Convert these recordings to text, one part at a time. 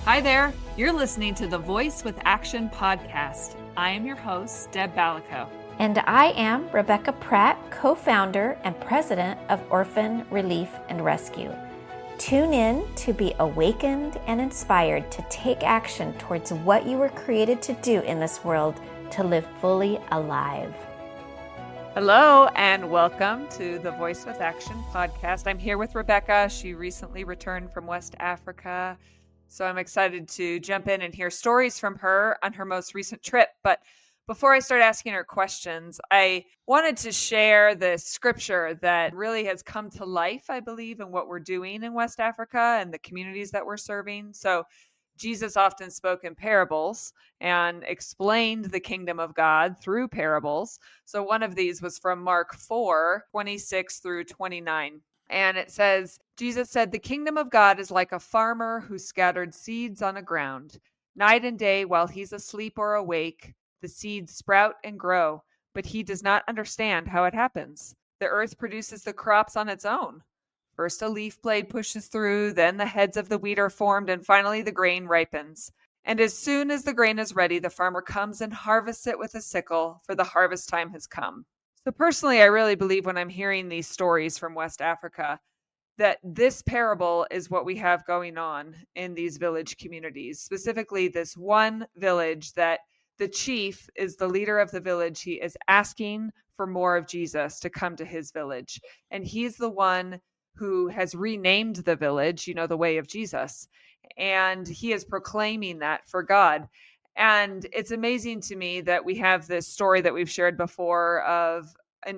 Hi there. You're listening to the Voice with Action podcast. I am your host, Deb Balico. And I am Rebecca Pratt, co-founder and president of Orphan Relief and Rescue. Tune in to be awakened and inspired to take action towards what you were created to do in this world, to live fully alive. Hello, and welcome to the Voice with Action podcast. I'm here with Rebecca. She recently returned from West Africa, so I'm excited to jump in and hear stories from her on her most recent trip. But before I start asking her questions, I wanted to share the scripture that really has come to life, I believe, in what we're doing in West Africa and the communities that we're serving. So Jesus often spoke in parables and explained the kingdom of God through parables. So one of these was from Mark 4:26 through 29. And it says, Jesus said, "The kingdom of God is like a farmer who scattered seeds on a ground. Night and day, while he's asleep or awake, the seeds sprout and grow, but he does not understand how it happens. The earth produces the crops on its own. First a leaf blade pushes through, then the heads of the wheat are formed, and finally the grain ripens. And as soon as the grain is ready, the farmer comes and harvests it with a sickle, for the harvest time has come." So personally, I really believe when I'm hearing these stories from West Africa, that this parable is what we have going on in these village communities, specifically this one village that the chief is the leader of the village. He is asking for more of Jesus to come to his village. And he's the one who has renamed the village, the way of Jesus. And he is proclaiming that for God. And it's amazing to me that we have this story that we've shared before of in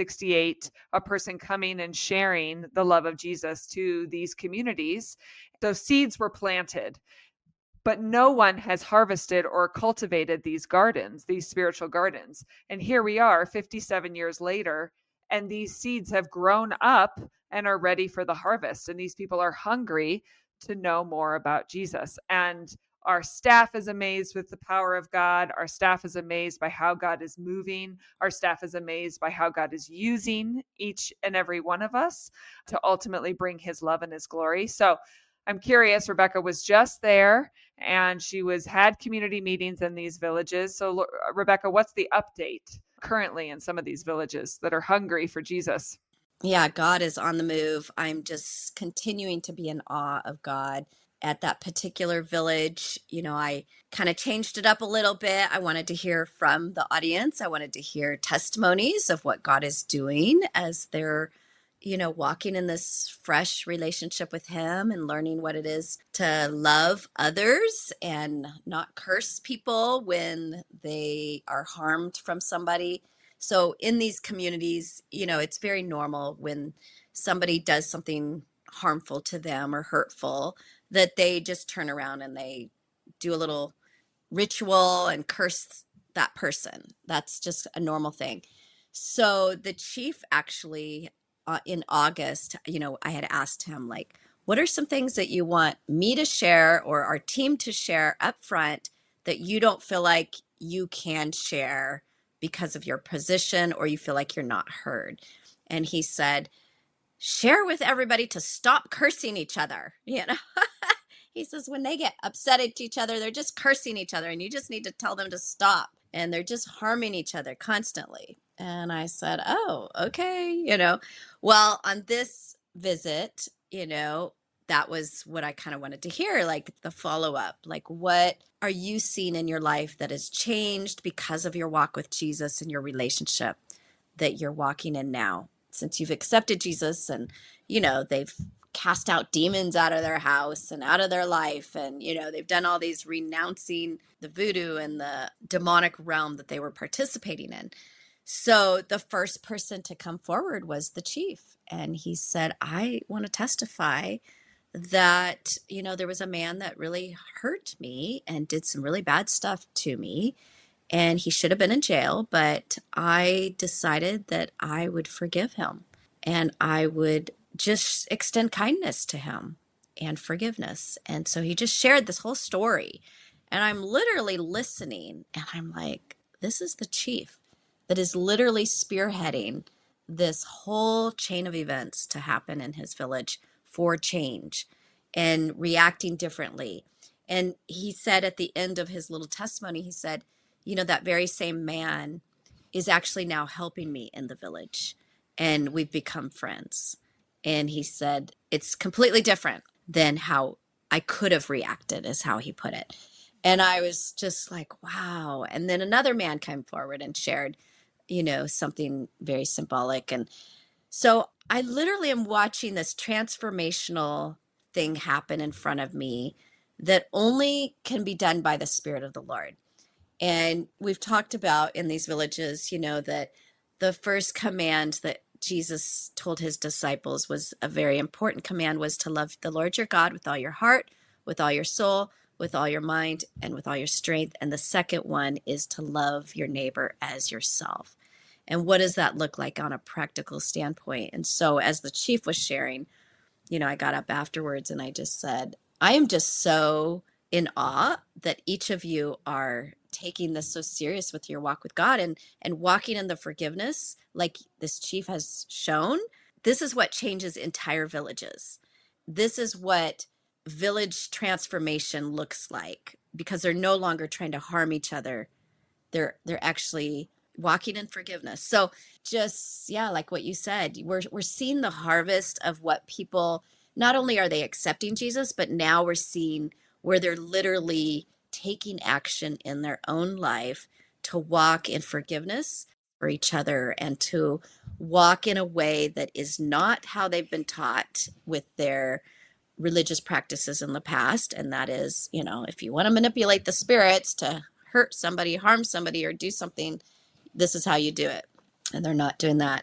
1968, a person coming and sharing the love of Jesus to these communities. Those seeds were planted, but no one has harvested or cultivated these gardens, these spiritual gardens. And here we are 57 years later, and these seeds have grown up and are ready for the harvest. And these people are hungry to know more about Jesus. And our staff is amazed with the power of God. Our staff is amazed by how God is moving. Our staff is amazed by how God is using each and every one of us to ultimately bring his love and his glory. So I'm curious, Rebecca was just there and she had community meetings in these villages. So Rebecca, what's the update currently in some of these villages that are hungry for Jesus? Yeah, God is on the move. I'm just continuing to be in awe of God at that particular village. I kind of changed it up a little bit. I wanted to hear from the audience. I wanted to hear testimonies of what God is doing as they're, walking in this fresh relationship with him and learning what it is to love others and not curse people when they are harmed from somebody. So in these communities, it's very normal when somebody does something harmful to them or hurtful that they just turn around and they do a little ritual and curse that person. That's just a normal thing. So the chief actually, in August, I had asked him, like, what are some things that you want me to share or our team to share up front that you don't feel like you can share because of your position or you feel like you're not heard? And he said, share with everybody to stop cursing each other. He says, when they get upset at each other, they're just cursing each other and you just need to tell them to stop. And they're just harming each other constantly. And I said, oh, okay. Well, on this visit, that was what I kind of wanted to hear, like the follow-up, like what are you seeing in your life that has changed because of your walk with Jesus and your relationship that you're walking in now since you've accepted Jesus and, they've cast out demons out of their house and out of their life. And, they've done all these renouncing the voodoo and the demonic realm that they were participating in. So the first person to come forward was the chief. And he said, I want to testify that, there was a man that really hurt me and did some really bad stuff to me. And he should have been in jail, but I decided that I would forgive him and I would just extend kindness to him and forgiveness. And so he just shared this whole story. And I'm literally listening and I'm like, this is the chief that is literally spearheading this whole chain of events to happen in his village for change and reacting differently. And he said at the end of his little testimony, he said, that very same man is actually now helping me in the village, and we've become friends. And he said, it's completely different than how I could have reacted, is how he put it. And I was just like, wow. And then another man came forward and shared, something very symbolic. And so I literally am watching this transformational thing happen in front of me that only can be done by the Spirit of the Lord. And we've talked about in these villages, that the first command that Jesus told his disciples was a very important command, was to love the Lord your God with all your heart, with all your soul, with all your mind, and with all your strength. And the second one is to love your neighbor as yourself. And what does that look like on a practical standpoint? And so as the chief was sharing, I got up afterwards and I just said, I am just so in awe that each of you are taking this so serious with your walk with God and walking in the forgiveness like this chief has shown. This is what changes entire villages. This is what village transformation looks like, because they're no longer trying to harm each other. They're actually walking in forgiveness. So just, like what you said, we're seeing the harvest of what people, not only are they accepting Jesus, but now we're seeing where they're literally taking action in their own life to walk in forgiveness for each other and to walk in a way that is not how they've been taught with their religious practices in the past. And that is, if you want to manipulate the spirits to hurt somebody, harm somebody, or do something, this is how you do it. And they're not doing that.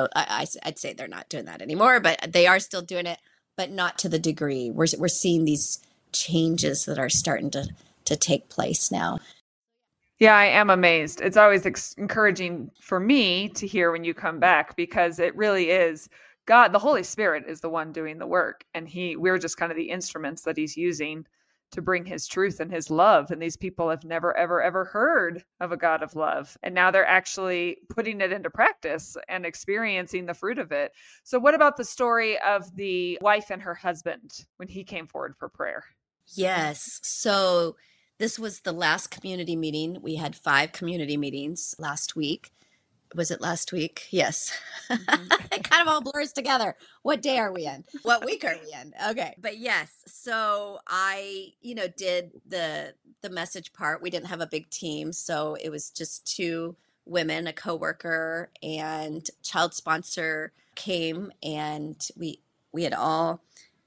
I'd say they're not doing that anymore, but they are still doing it, but not to the degree. We're seeing these changes that are starting to take place now. Yeah, I am amazed. It's always encouraging for me to hear when you come back, because it really is God, the Holy Spirit is the one doing the work. And we're just kind of the instruments that he's using to bring his truth and his love. And these people have never, ever, ever heard of a God of love. And now they're actually putting it into practice and experiencing the fruit of it. So what about the story of the wife and her husband when he came forward for prayer? Yes. So this was the last community meeting. We had 5 community meetings last week. Was it last week? Yes. It kind of all blurs together. What day are we in? What week are we in? Okay. But yes, so I, did the message part. We didn't have a big team, so it was just 2 women, a coworker and child sponsor came, and we had all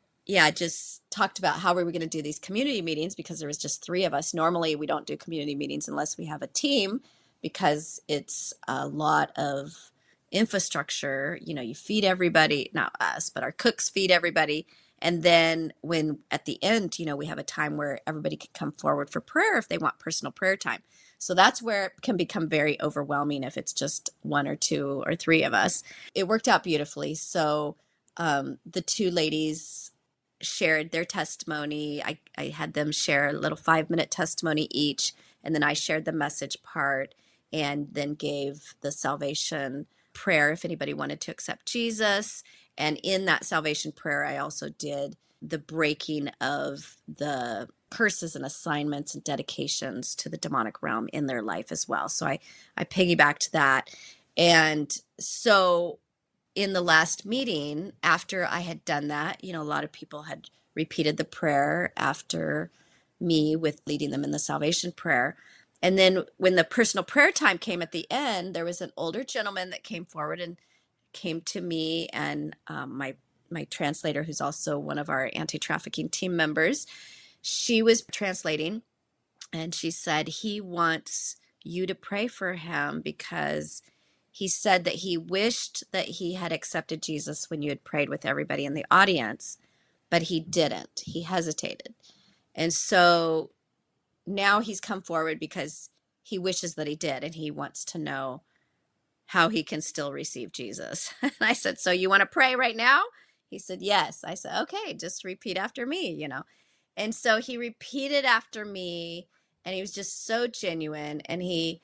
just talked about how we were going to do these community meetings, because there was just 3 of us. Normally we don't do community meetings unless we have a team, because it's a lot of infrastructure. You feed everybody, not us, but our cooks feed everybody. And then when at the end, we have a time where everybody can come forward for prayer if they want personal prayer time. So that's where it can become very overwhelming if it's just 1 or 2 or 3 of us. It worked out beautifully. So the 2 ladies shared their testimony. I had them share a little 5-minute testimony each, and then I shared the message part, and then gave the salvation prayer if anybody wanted to accept Jesus. And in that salvation prayer, I also did the breaking of the curses and assignments and dedications to the demonic realm in their life as well. So I piggybacked that. And so in the last meeting, after I had done that, a lot of people had repeated the prayer after me with leading them in the salvation prayer. And then when the personal prayer time came at the end, there was an older gentleman that came forward and came to me and my translator, who's also one of our anti-trafficking team members. She was translating, and she said he wants you to pray for him, because he said that he wished that he had accepted Jesus when you had prayed with everybody in the audience, but he didn't. He hesitated. And so now he's come forward because he wishes that he did, and he wants to know how he can still receive Jesus. And I said, so you want to pray right now? He said, yes. I said, okay, just repeat after me, And so he repeated after me, and he was just so genuine. And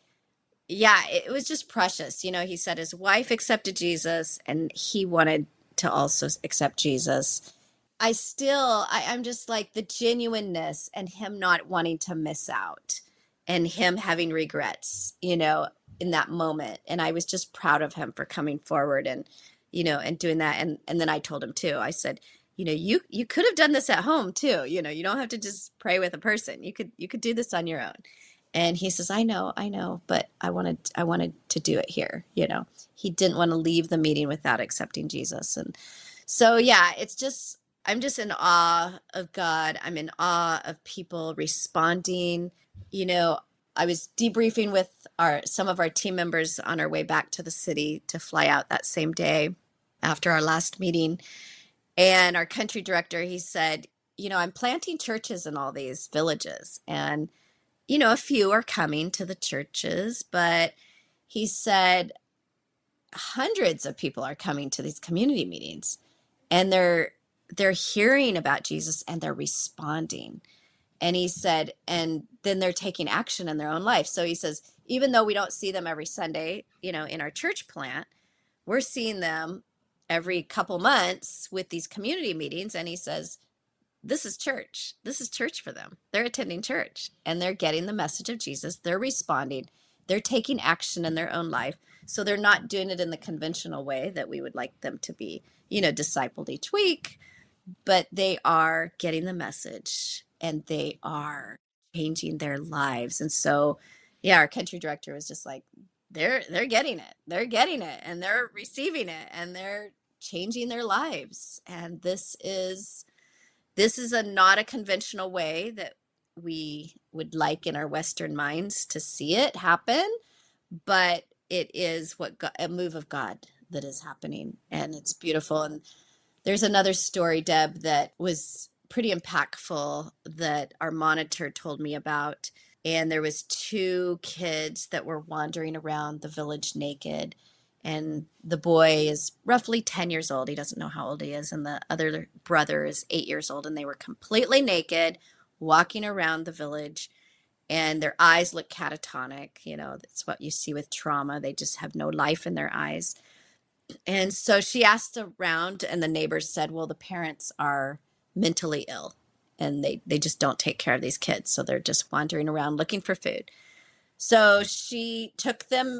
it was just precious. He said his wife accepted Jesus, and he wanted to also accept Jesus. I'm just like the genuineness and him not wanting to miss out and him having regrets, in that moment. And I was just proud of him for coming forward and, and doing that. And then I told him too, I said, you could have done this at home too. You don't have to just pray with a person. You could do this on your own. And he says, I know, but I wanted to do it here. He didn't want to leave the meeting without accepting Jesus. And so, yeah, I'm just in awe of God. I'm in awe of people responding. I was debriefing with some of our team members on our way back to the city to fly out that same day after our last meeting. And our country director, he said, I'm planting churches in all these villages. And, a few are coming to the churches, but he said hundreds of people are coming to these community meetings. And they're hearing about Jesus and they're responding. And he said, and then they're taking action in their own life. So he says, even though we don't see them every Sunday, in our church plant, we're seeing them every couple months with these community meetings. And he says, this is church. This is church for them. They're attending church and they're getting the message of Jesus. They're responding. They're taking action in their own life. So they're not doing it in the conventional way that we would like them to be, discipled each week, but they are getting the message and they are changing their lives. And so, yeah, our country director was just like, they're getting it. They're getting it and they're receiving it and they're changing their lives. And this is not a conventional way that we would like in our Western minds to see it happen, but it is a move of God that is happening, and it's beautiful. And there's another story, Deb, that was pretty impactful that our monitor told me about. And there was 2 kids that were wandering around the village naked. And the boy is roughly 10 years old. He doesn't know how old he is. And the other brother is 8 years old. And they were completely naked, walking around the village. And their eyes look catatonic. That's what you see with trauma. They just have no life in their eyes. And so she asked around, and the neighbors said, well, the parents are mentally ill. And they just don't take care of these kids. So they're just wandering around looking for food. So she took them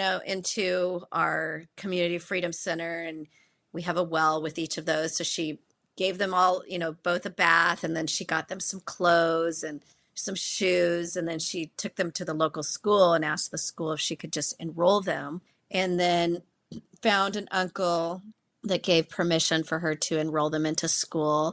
into our community freedom center, and we have a well with each of those. So she gave them all, both a bath, and then she got them some clothes and some shoes. And then she took them to the local school and asked the school if she could just enroll them, and then found an uncle that gave permission for her to enroll them into school.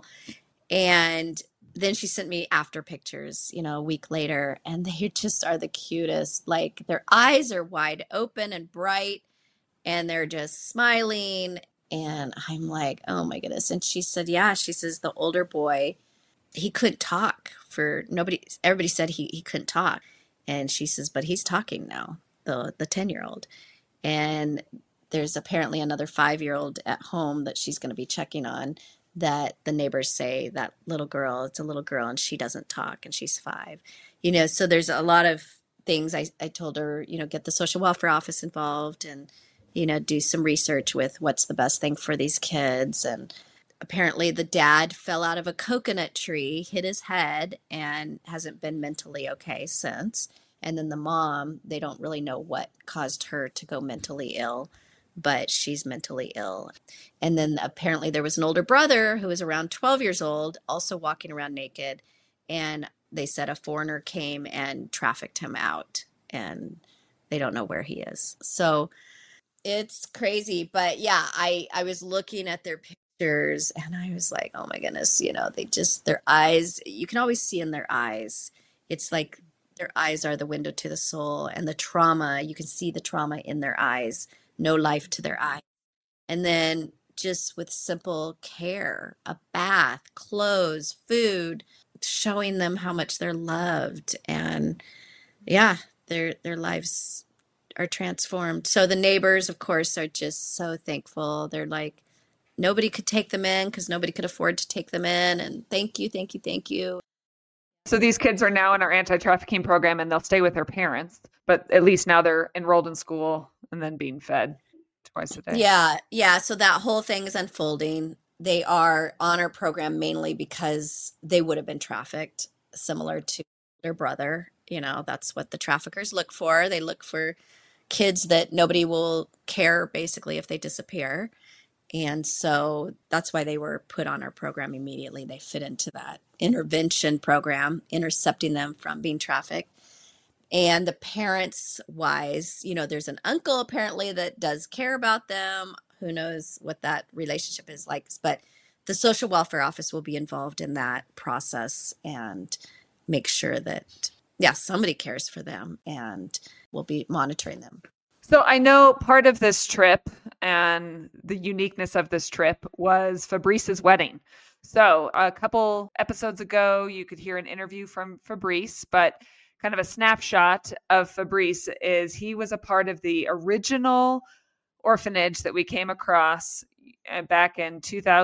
And then she sent me after pictures, a week later, and they just are the cutest. Like their eyes are wide open and bright, and they're just smiling. And I'm like, oh my goodness. And she said, yeah, she says the older boy, he couldn't talk everybody said he couldn't talk. And she says, but he's talking now, the 10-year-old. And there's apparently another 5-year-old at home that she's going to be checking on, that the neighbors say that it's a little girl and she doesn't talk and she's 5, so there's a lot of things. I told her, get the social welfare office involved and, do some research with what's the best thing for these kids. And apparently the dad fell out of a coconut tree, hit his head, and hasn't been mentally okay since. And then the mom, they don't really know what caused her to go mentally ill, but she's mentally ill. And then apparently there was an older brother who was around 12 years old, also walking around naked. And they said a foreigner came and trafficked him out, and they don't know where he is. So it's crazy. But yeah, I was looking at their pictures and I was like, oh my goodness, their eyes, you can always see in their eyes. It's like their eyes are the window to the soul, and the trauma, you can see the trauma in their eyes. No life to their eyes. And then just with simple care, a bath, clothes, food, showing them how much they're loved. And yeah, their lives are transformed. So the neighbors, of course, are just so thankful. They're like, nobody could take them in because nobody could afford to take them in. And thank you, thank you, thank you. So these kids are now in our anti-trafficking program and they'll stay with their parents, but at least now they're enrolled in school and then being fed twice a day. Yeah. So that whole thing is unfolding. they are on our program mainly because they would have been trafficked, similar to their brother. You know, that's what the traffickers look for. They look for kids that nobody will care basically if they disappear. And so that's why they were put on our program immediately. They fit into that intervention program, intercepting them from being trafficked. And the parents wise, you know, there's an uncle apparently that does care about them. Who knows what that relationship is like, but the social welfare office will be involved in that process and make sure that, yeah, somebody cares for them and will be monitoring them. So I know part of this trip and the uniqueness of this trip was Fabrice's wedding. So a couple episodes ago, you could hear an interview from Fabrice, but kind of a snapshot of Fabrice is he was a part of the original orphanage that we came across back in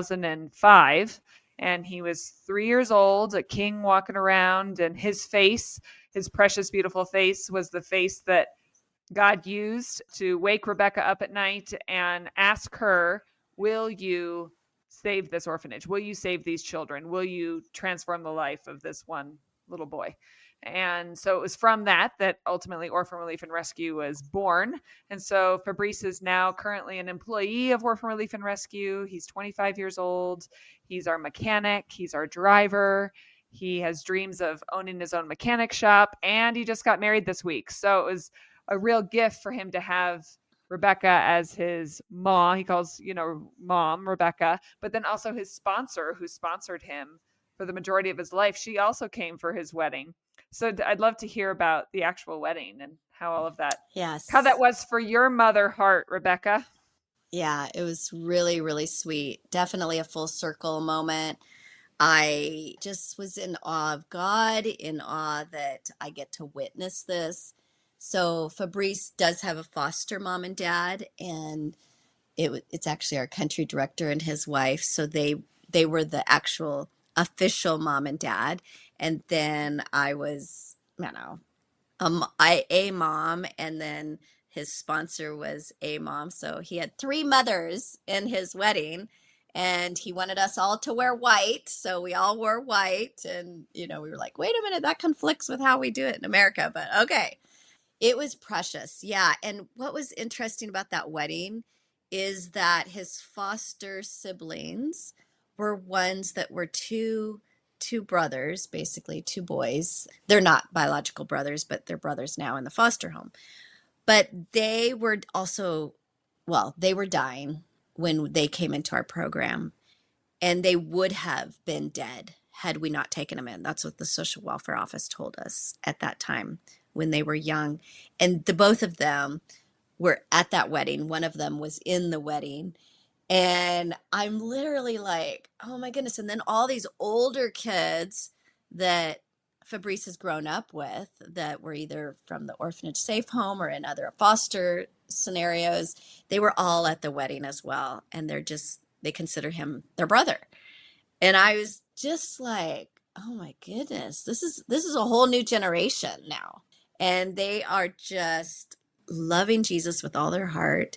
2005. And he was 3 years old, a king walking around, and his face, his precious, beautiful face, was the face that God used to wake Rebecca up at night and ask her, will you save this orphanage? Will you save these children? Will you transform the life of this one little boy? And so it was from that ultimately Orphan Relief and Rescue was born. And so Fabrice is now currently an employee of Orphan Relief and Rescue. He's 25 years old. He's our mechanic. He's our driver. He has dreams of owning his own mechanic shop, and he just got married this week. So it was a real gift for him to have Rebecca as his mom. He calls, mom Rebecca, but then also his sponsor who sponsored him for the majority of his life. She also came for his wedding. So I'd love to hear about the actual wedding and how all of that, how that was for your mother heart, Rebecca. Yeah, it was really, really sweet. Definitely a full circle moment. I just was in awe of God, in awe that I get to witness this. So Fabrice does have a foster mom and dad, and it's actually our country director and his wife. So they were the actual official mom and dad. And then I was, a mom, and then his sponsor was a mom. So he had 3 mothers in his wedding, and he wanted us all to wear white. So we all wore white, and, we were like, wait a minute, that conflicts with how we do it in America, but okay. It was precious. Yeah. And what was interesting about that wedding is that his foster siblings were ones that were two brothers, basically 2 boys. They're not biological brothers, but they're brothers now in the foster home. But they were also, they were dying when they came into our program, and they would have been dead had we not taken them in. That's what the social welfare office told us at that time when they were young. And the both of them were at that wedding. One of them was in the wedding. And I'm literally like, oh my goodness. And then all these older kids that Fabrice has grown up with that were either from the orphanage safe home or in other foster scenarios, they were all at the wedding as well. And they consider him their brother. And I was just like, oh my goodness, this is a whole new generation now. And they are just loving Jesus with all their heart.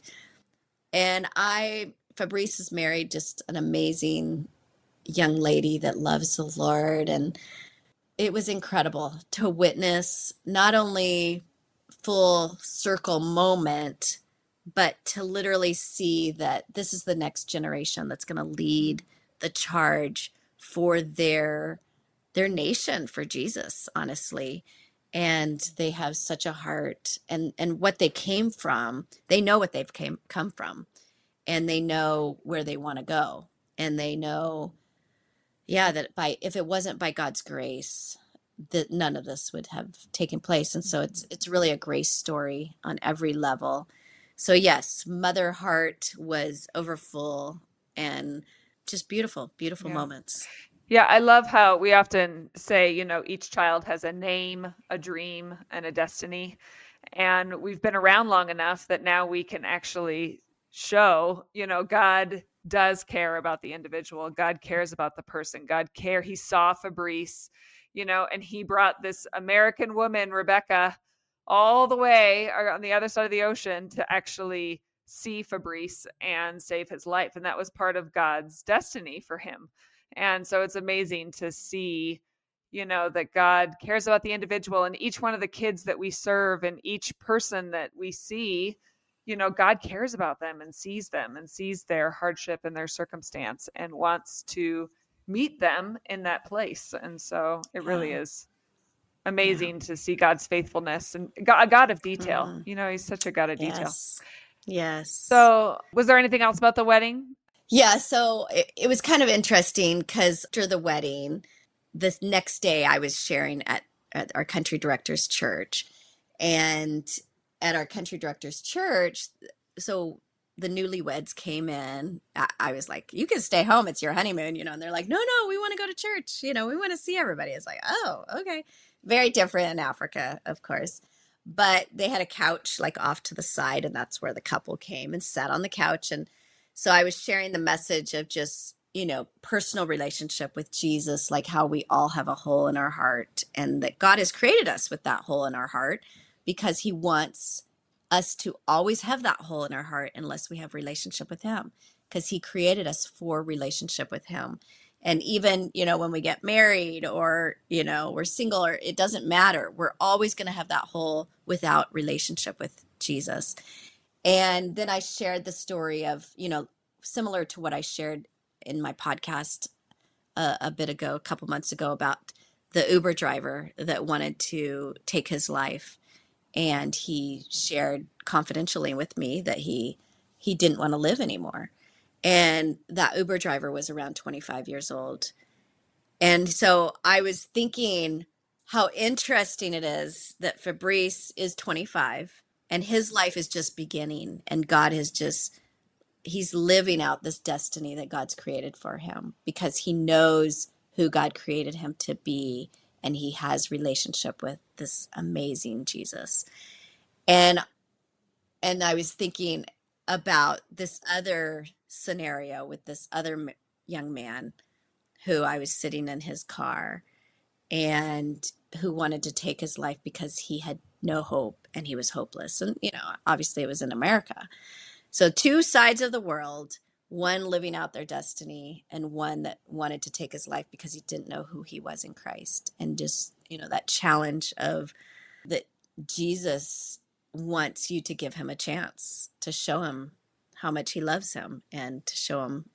And Fabrice is married, just an amazing young lady that loves the Lord. And it was incredible to witness not only full circle moment, but to literally see that this is the next generation that's going to lead the charge for their nation, for Jesus, honestly. And they have such a heart, and what they came from, they know what they've come from, and they know where they want to go. And they know, that if it wasn't by God's grace, that none of this would have taken place. And so it's really a grace story on every level. So yes, mother heart was overfull, and just beautiful, beautiful moments. Yeah, I love how we often say, each child has a name, a dream, and a destiny. And we've been around long enough that now we can actually show, God does care about the individual. God cares about the person. He saw Fabrice, and he brought this American woman, Rebecca, all the way on the other side of the ocean to actually see Fabrice and save his life. And that was part of God's destiny for him. And so it's amazing to see, that God cares about the individual, and each one of the kids that we serve and each person that we see, God cares about them and sees their hardship and their circumstance and wants to meet them in that place. And so it really is amazing to see God's faithfulness and a God of detail. He's such a God of detail. Yes. So was there anything else about the wedding? Yeah. So it was kind of interesting because after the wedding, the next day I was sharing at our country director's church, and at our country director's church, so the newlyweds came in. I was like, you can stay home. It's your honeymoon, and they're like, no, we want to go to church. We want to see everybody. It's like, oh, okay. Very different in Africa, of course. But they had a couch like off to the side, and that's where the couple came and sat on the couch. And so I was sharing the message of just, personal relationship with Jesus, like how we all have a hole in our heart, and that God has created us with that hole in our heart because he wants us to always have that hole in our heart unless we have relationship with him, because he created us for relationship with him. And even, when we get married or, we're single, or it doesn't matter, we're always going to have that hole without relationship with Jesus. And then I shared the story of, similar to what I shared in my podcast a couple months ago, about the Uber driver that wanted to take his life. And he shared confidentially with me that he didn't want to live anymore. And that Uber driver was around 25 years old. And so I was thinking how interesting it is that Fabrice is 25 and his life is just beginning, and God he's living out this destiny that God's created for him because he knows who God created him to be, and he has relationship with this amazing Jesus. And I was thinking about this other scenario with this other young man who I was sitting in his car and who wanted to take his life because he had no hope and he was hopeless. And, obviously it was in America. So two sides of the world, one living out their destiny and one that wanted to take his life because he didn't know who he was in Christ. And just, that challenge of that Jesus wants you to give him a chance, to show him how much he loves him, and to show him,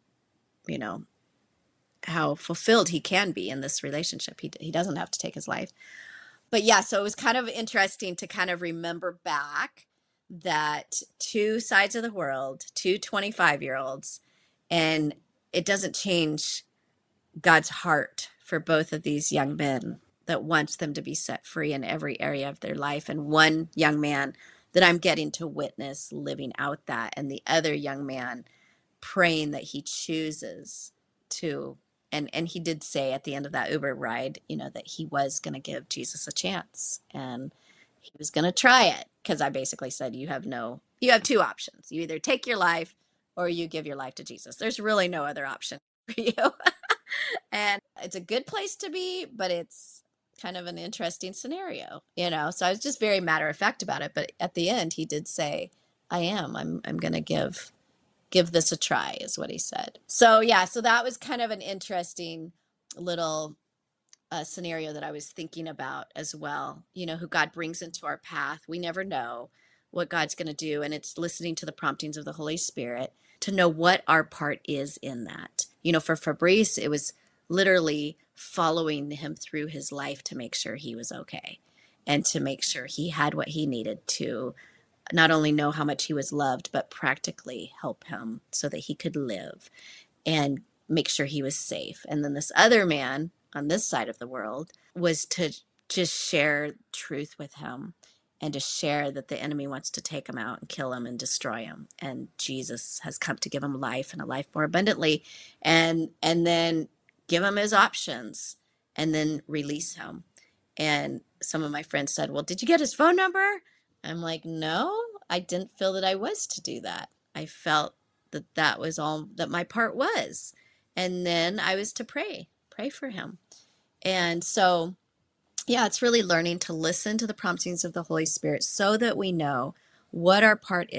how fulfilled he can be in this relationship. He doesn't have to take his life. But yeah, so it was kind of interesting to kind of remember back that two sides of the world, two 25-year-olds, and it doesn't change God's heart for both of these young men, that wants them to be set free in every area of their life. And one young man that I'm getting to witness living out that, and the other young man praying that he chooses to, and he did say at the end of that Uber ride, that he was going to give Jesus a chance, and he was going to try it. Because I basically said, you have two options. You either take your life or you give your life to Jesus. There's really no other option for you. And it's a good place to be, but it's kind of an interesting scenario, So I was just very matter of fact about it. But at the end, he did say, I'm going to give this a try, is what he said. So yeah, so that was kind of an interesting little scenario that I was thinking about as well, who God brings into our path. We never know what God's going to do. And it's listening to the promptings of the Holy Spirit to know what our part is in that. For Fabrice, it was literally following him through his life to make sure he was okay, and to make sure he had what he needed to not only know how much he was loved, but practically help him so that he could live and make sure he was safe. And then this other man on this side of the world was to just share truth with him, and to share that the enemy wants to take him out and kill him and destroy him. And Jesus has come to give him life, and a life more abundantly, and then give him his options, and then release him. And some of my friends said, well, did you get his phone number? I'm like, no, I didn't feel that I was to do that. I felt that was all that my part was. And then I was to pray for him. And so, yeah, it's really learning to listen to the promptings of the Holy Spirit so that we know what our part is,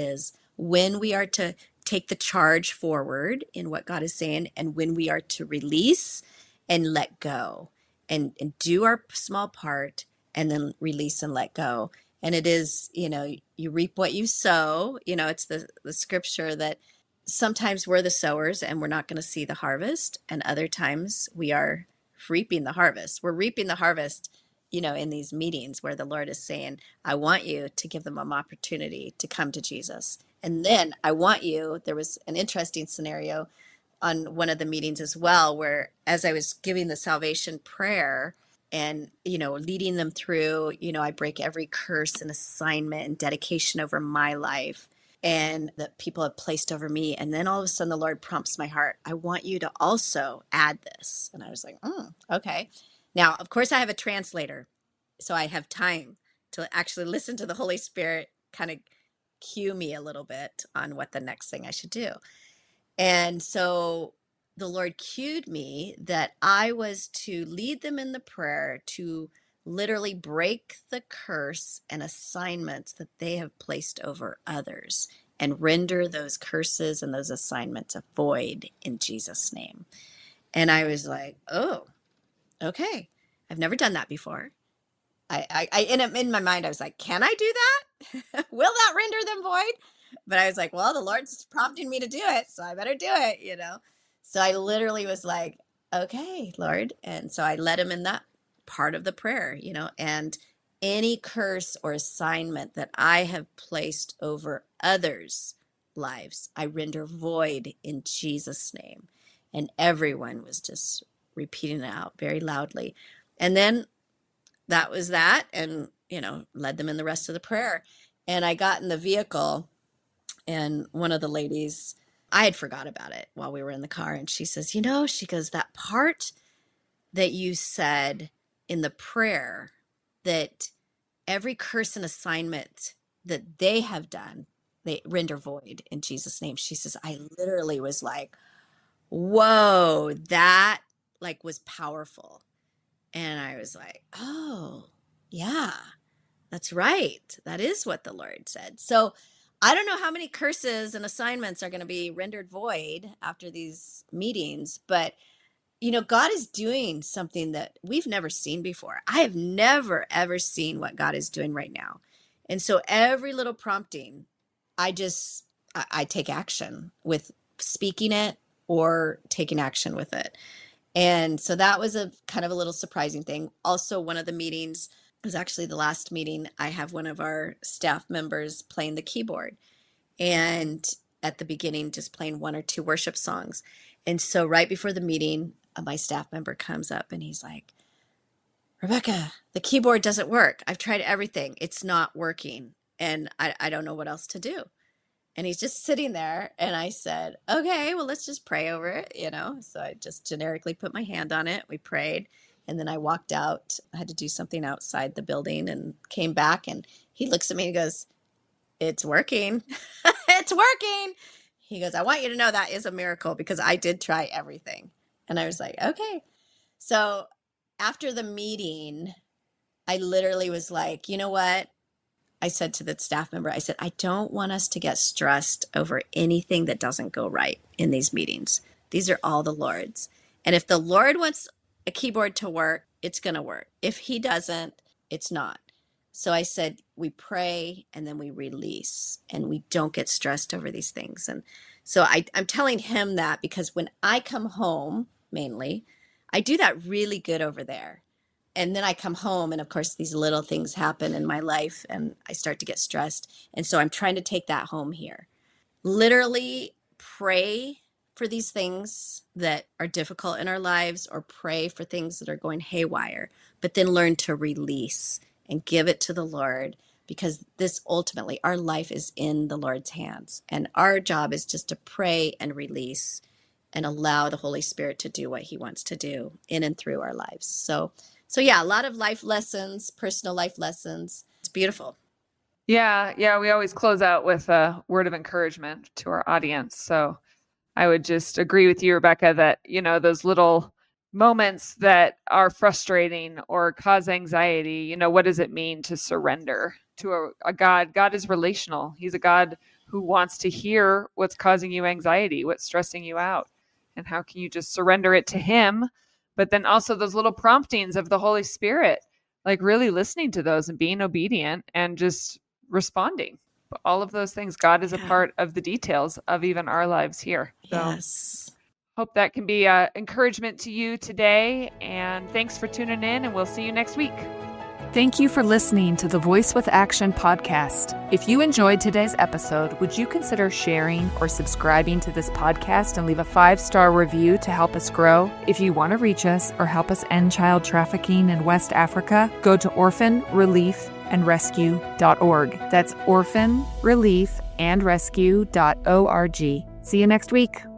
when we are to take the charge forward in what God is saying, and when we are to release and let go, and do our small part, and then release and let go. And it is, you reap what you sow. It's the scripture that sometimes we're the sowers and we're not going to see the harvest. And other times we are reaping the harvest. We're reaping the harvest, in these meetings where the Lord is saying, I want you to give them an opportunity to come to Jesus. And then there was an interesting scenario on one of the meetings as well, where as I was giving the salvation prayer and, leading them through, I break every curse and assignment and dedication over my life and that people have placed over me. And then all of a sudden the Lord prompts my heart, I want you to also add this. And I was like, okay. Now, of course, I have a translator, so I have time to actually listen to the Holy Spirit kind of cue me a little bit on what the next thing I should do. And so the Lord cued me that I was to lead them in the prayer to literally break the curse and assignments that they have placed over others and render those curses and those assignments void in Jesus' name. And I was like, oh, okay. I've never done that before. In my mind, I was like, can I do that? Will that render them void? But I was like, well, the Lord's prompting me to do it, so I better do it, So I literally was like, okay, Lord. And so I led him in that part of the prayer, and any curse or assignment that I have placed over others' lives, I render void in Jesus' name. And everyone was just repeating it out very loudly. And then that was that, and, led them in the rest of the prayer. And I got in the vehicle, and one of the ladies, I had forgot about it while we were in the car. And she says, she goes, that part that you said in the prayer, that every curse and assignment that they have done, they render void in Jesus' name. She says, I literally was like, whoa, that was powerful. And I was like, oh, yeah, that's right. That is what the Lord said. So I don't know how many curses and assignments are going to be rendered void after these meetings, but God is doing something that we've never seen before. I have never, ever seen what God is doing right now. And so every little prompting, I take action with speaking it or taking action with it. And so that was a kind of a little surprising thing. Also, one of the meetings was actually the last meeting. I have one of our staff members playing the keyboard, and at the beginning, just playing one or two worship songs. And so right before the meeting, my staff member comes up and he's like, Rebecca, the keyboard doesn't work. I've tried everything. It's not working. And I don't know what else to do. And he's just sitting there. And I said, okay, well, let's just pray over it, So I just generically put my hand on it. We prayed. And then I walked out. I had to do something outside the building and came back. And he looks at me and goes, it's working. It's working. He goes, I want you to know that is a miracle because I did try everything. And I was like, okay. So after the meeting, I literally was like, you know what? I said to the staff member, I said, I don't want us to get stressed over anything that doesn't go right in these meetings. These are all the Lord's. And if the Lord wants a keyboard to work, it's going to work. If he doesn't, it's not. So I said, we pray and then we release and we don't get stressed over these things. And so I'm telling him that because when I come home, mainly, I do that really good over there. And then I come home and of course these little things happen in my life and I start to get stressed. And so I'm trying to take that home here. Literally pray for these things that are difficult in our lives or pray for things that are going haywire, but then learn to release and give it to the Lord because this ultimately, our life is in the Lord's hands. And our job is just to pray and release and allow the Holy Spirit to do what he wants to do in and through our lives. So yeah, a lot of life lessons, personal life lessons. It's beautiful. Yeah. We always close out with a word of encouragement to our audience. So I would just agree with you, Rebecca, that, those little moments that are frustrating or cause anxiety, what does it mean to surrender to a God? God is relational. He's a God who wants to hear what's causing you anxiety, what's stressing you out, and how can you just surrender it to him. But then also those little promptings of the Holy Spirit, like really listening to those and being obedient and just responding. But all of those things, God is a part of the details of even our lives here. So Yes. hope that can be encouragement to you today. And thanks for tuning in, and we'll see you next week. Thank you for listening to the Voice with Action podcast. If you enjoyed today's episode, would you consider sharing or subscribing to this podcast and leave a 5-star review to help us grow? If you want to reach us or help us end child trafficking in West Africa, go to orphanreliefandrescue.org. That's orphanreliefandrescue.org. See you next week.